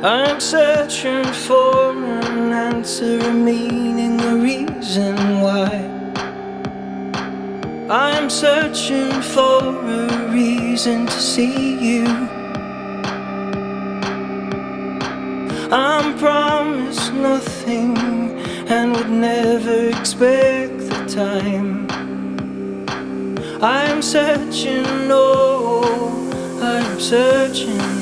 I'm searching for an answer, a meaning, a reason why. I'm searching for a reason to see you. I'm promised nothing and would never expect the time. I'm searching, oh, I'm searching.